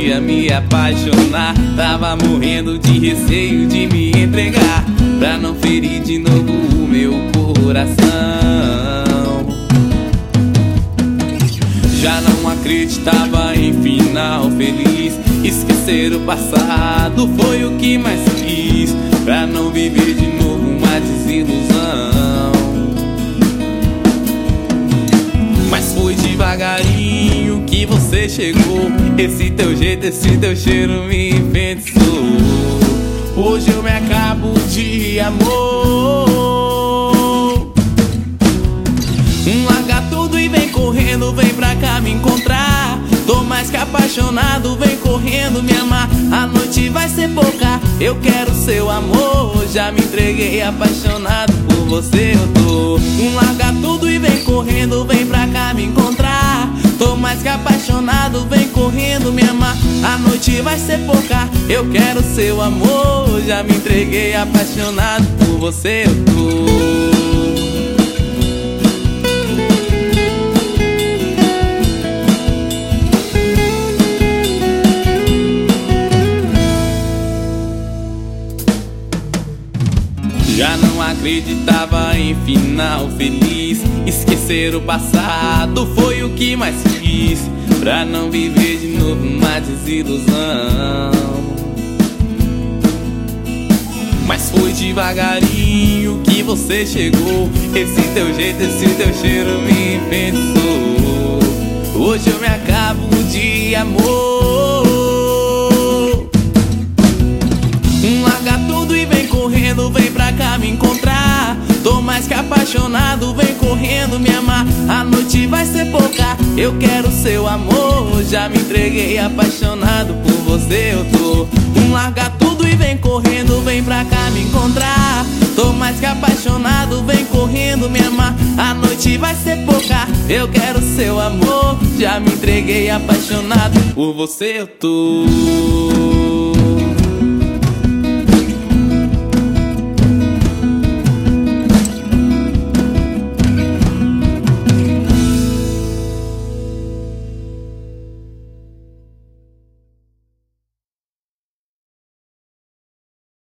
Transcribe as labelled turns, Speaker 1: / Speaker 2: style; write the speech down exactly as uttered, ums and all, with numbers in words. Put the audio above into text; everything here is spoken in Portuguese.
Speaker 1: dia me apaixonar. Tava morrendo de receio de me entregar, pra não ferir de novo o meu coração. Já não acreditava em final feliz. Esquecer o passado foi o que mais quis, pra não viver de novo uma desilusão. Mas foi devagarinho que você chegou. Esse teu jeito, esse teu cheiro me enfeitiçou. Hoje eu me acabo de amor. Larga tudo e vem correndo, vem pra cá me encontrar. Tô mais que apaixonado, vem correndo me amar. A noite vai ser pouca, eu quero seu amor. Já me entreguei apaixonado, por você eu tô. Larga tudo e vem correndo, vem pra cá me encontrar. Tô mais que apaixonado, vem correndo me amar. A noite vai ser pouca, eu quero seu amor. Já me entreguei apaixonado, por você eu tô. Já não acreditava em final feliz. Esquecer o passado foi o que mais quis, pra não viver de novo uma desilusão. Mas foi devagarinho que você chegou. Esse teu jeito, esse teu cheiro me enfeitiçou. Hoje eu me acabo de amor. Larga tudo e vem correndo, vem pra cá me encontrar. Tô mais que apaixonado, vem correndo me amar. A noite vai ser pouca, eu quero seu amor. Já me entreguei apaixonado, por você eu tô. Larga tudo e vem correndo, vem pra cá me encontrar. Tô mais que apaixonado, vem correndo me amar. A noite vai ser pouca, eu quero seu amor. Já me entreguei apaixonado, por você eu tô.